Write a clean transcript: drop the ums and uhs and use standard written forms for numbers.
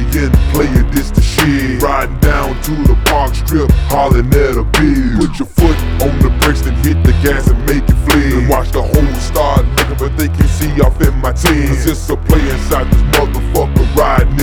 Youngin player, this the shit. Riding down to the park strip, hollering at a bill. Put your foot on the brakes, then hit the gas and make it flee. And watch the whole start looking, but they can see off in my team. Cause it's a play inside this motherfucker riding.